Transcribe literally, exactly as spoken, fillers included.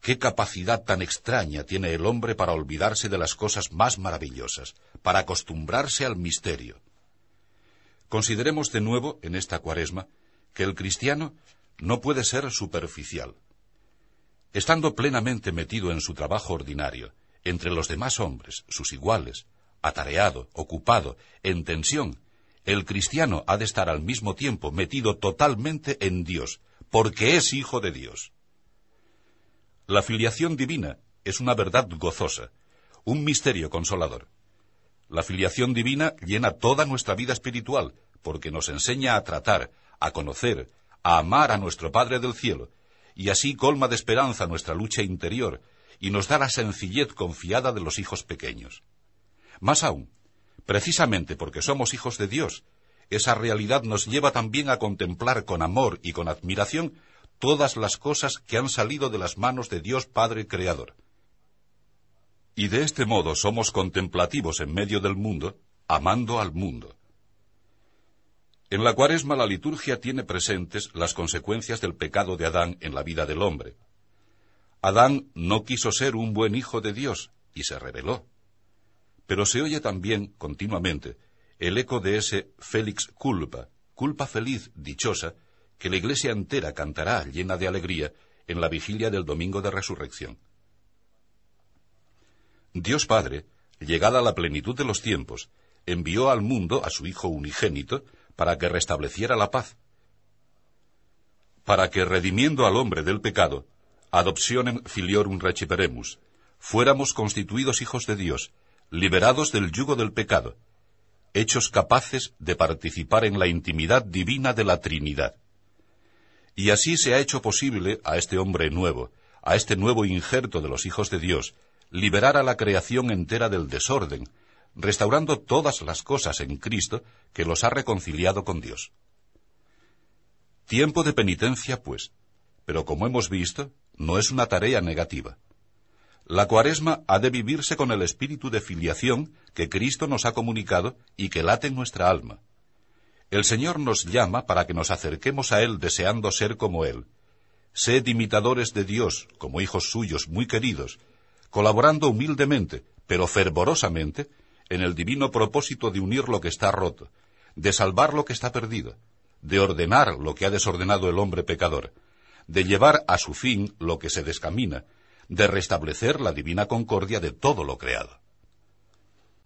qué capacidad tan extraña tiene el hombre para olvidarse de las cosas más maravillosas, para acostumbrarse al misterio. Consideremos de nuevo, en esta Cuaresma, que el cristiano no puede ser superficial. Estando plenamente metido en su trabajo ordinario, entre los demás hombres, sus iguales, atareado, ocupado, en tensión, el cristiano ha de estar al mismo tiempo metido totalmente en Dios, porque es hijo de Dios. La filiación divina es una verdad gozosa, un misterio consolador. La filiación divina llena toda nuestra vida espiritual, porque nos enseña a tratar, a conocer, a amar a nuestro Padre del cielo, y así colma de esperanza nuestra lucha interior, y nos da la sencillez confiada de los hijos pequeños. Más aún, precisamente porque somos hijos de Dios, esa realidad nos lleva también a contemplar con amor y con admiración todas las cosas que han salido de las manos de Dios Padre Creador. Y de este modo somos contemplativos en medio del mundo, amando al mundo. En la Cuaresma la liturgia tiene presentes las consecuencias del pecado de Adán en la vida del hombre. Adán no quiso ser un buen hijo de Dios y se rebeló. Pero se oye también, continuamente, el eco de ese Felix culpa, culpa feliz, dichosa, que la Iglesia entera cantará llena de alegría en la vigilia del Domingo de Resurrección. Dios Padre, llegada la plenitud de los tiempos, envió al mundo a su Hijo unigénito para que restableciera la paz, para que, redimiendo al hombre del pecado, adoptionem filiorum reciperemus, fuéramos constituidos hijos de Dios, liberados del yugo del pecado, hechos capaces de participar en la intimidad divina de la Trinidad. Y así se ha hecho posible a este hombre nuevo, a este nuevo injerto de los hijos de Dios, liberar a la creación entera del desorden, restaurando todas las cosas en Cristo que los ha reconciliado con Dios. Tiempo de penitencia, pues, pero como hemos visto, no es una tarea negativa. La Cuaresma ha de vivirse con el espíritu de filiación que Cristo nos ha comunicado y que late en nuestra alma. El Señor nos llama para que nos acerquemos a Él deseando ser como Él. Sed imitadores de Dios, como hijos suyos muy queridos, colaborando humildemente, pero fervorosamente, en el divino propósito de unir lo que está roto, de salvar lo que está perdido, de ordenar lo que ha desordenado el hombre pecador, de llevar a su fin lo que se descamina, de restablecer la divina concordia de todo lo creado.